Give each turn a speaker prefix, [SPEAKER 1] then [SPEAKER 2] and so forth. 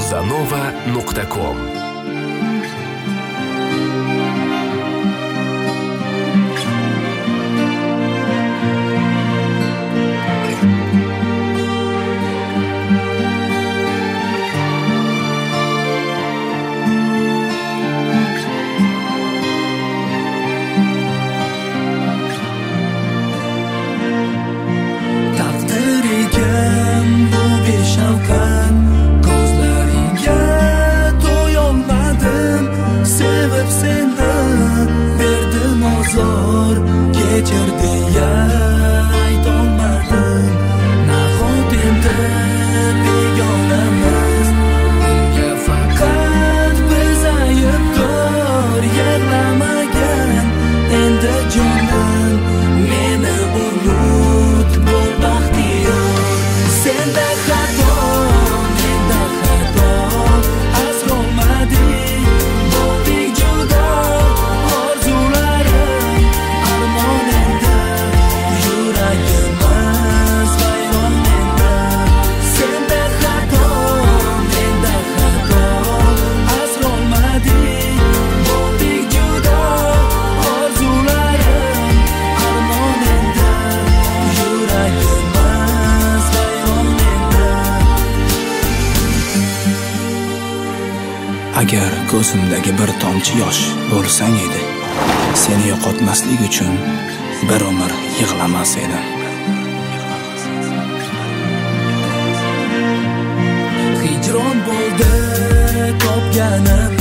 [SPEAKER 1] bossa-nova.com.
[SPEAKER 2] Kechir deya aytolmadim, nahot endi begonamiz. Bunga faqat biz aybdor, yig'lamagan endi jonim, meni unut, bo'l baxtiyor. Senda xato, menda xato, asrolmadik, bo'ldik judo.
[SPEAKER 3] Agar ko'zimdagi bir tomchi yosh bo'lsang edi, seni yo'qotmaslik uchun bir umr yig'lamas edim.
[SPEAKER 2] Hijron bo'ldi topganim,